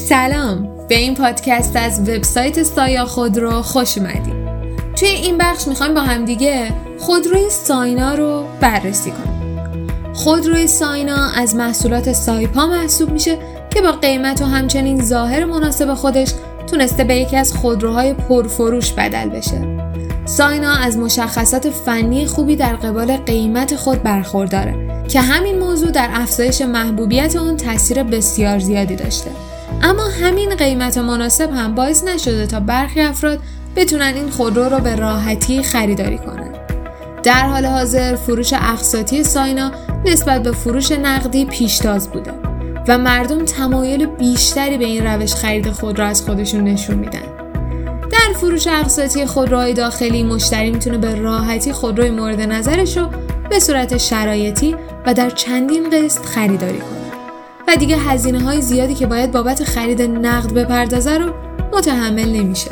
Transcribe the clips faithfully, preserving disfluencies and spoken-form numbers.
سلام، به این پادکست از وبسایت سایا خودرو خوش اومدید. توی این بخش میخوایم با هم دیگه خودروی ساینا رو بررسی کنیم. خودروی ساینا از محصولات سایپا محسوب میشه که با قیمت و همچنین ظاهر مناسب خودش تونسته به یکی از خودروهای پرفروش بدل بشه. ساینا از مشخصات فنی خوبی در قبال قیمت خود برخورداره که همین موضوع در افزایش محبوبیت اون تاثیر بسیار زیادی داشته. اما همین قیمت مناسب هم باعث نشده تا برخی افراد بتونن این خودرو رو به راحتی خریداری کنن. در حال حاضر فروش اقساطی ساینا نسبت به فروش نقدی پیشتاز بوده و مردم تمایل بیشتری به این روش خرید خودرو از خودشون نشون میدن. در فروش اقساطی خودروهای داخلی مشتری میتونه به راحتی خودروی مورد نظرش رو به صورت شرایطی و در چندین قسط خریداری کنه و دیگه هزینه‌های زیادی که باید بابت خرید نقد بپردازه رو متحمل نمیشه.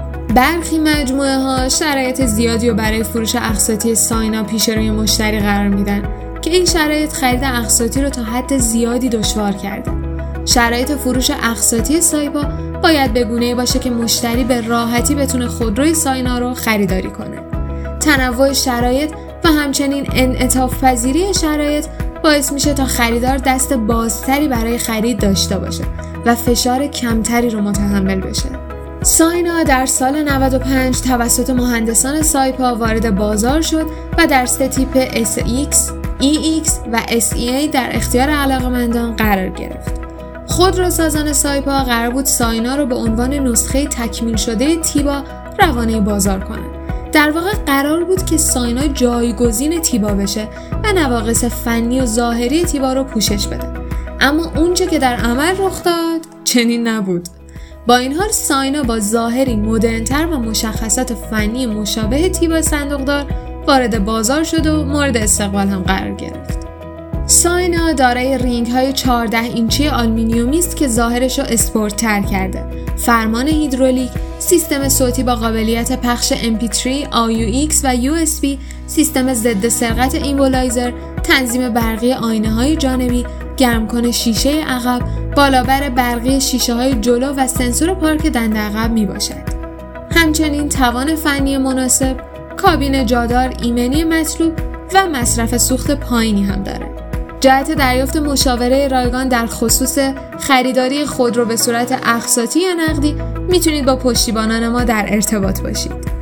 برخی مجموعه ها شرایط زیادی رو برای فروش اقساطی ساینا پیش روی مشتری قرار میدن که این شرایط خرید اقساطی رو تا حد زیادی دشوار کرده. شرایط فروش اقساطی سایپا باید به گونه‌ای باشه که مشتری به راحتی بتونه خودروی ساینا رو خریداری کنه. تنوع شرایط و همچنین انعطاف پذیری شرایط باعث میشه تا خریدار دست بازتری برای خرید داشته باشه و فشار کمتری رو متحمل بشه. ساینا در سال نود و پنج توسط مهندسان سایپا وارد بازار شد و در سه تیپ اس ایکس، ای ایکس و اس ای ای در اختیار علاقه‌مندان قرار گرفت. خودروسازان سایپا قرار بود ساینا رو به عنوان نسخه تکمیل شده تیبا روانه بازار کنند. در واقع قرار بود که ساینا جایگزین تیبا بشه و نواقص فنی و ظاهری تیبا رو پوشش بده. اما اونچه که در عمل رخ داد چنین نبود. با این حال ساینا با ظاهری مدرن‌تر و مشخصات فنی مشابه تیبا صندوقدار وارد بازار شد و مورد استقبال هم قرار گرفت. ساینا دارای رینگ های چهارده اینچی آلومینیومی است که ظاهرش رو اسپورت تر کرده. فرمان هیدرولیک، سیستم صوتی با قابلیت پخش ام پی تری، آی یو ایکس و یو اس بی، سیستم ضد سرقت ایمبولایزر، تنظیم برقی آینه های جانبی، گرمکن شیشه عقب، بالابر برقی شیشه های جلو و سنسور پارک دنده عقب می باشد. همچنین توان فنی مناسب، کابین جادار، ایمنی مطلوب و مصرف سوخت پایینی هم داره. جهت دریافت مشاوره رایگان در خصوص خریداری خودرو به صورت اقساطی یا نقدی میتونید با پشتیبانان ما در ارتباط باشید.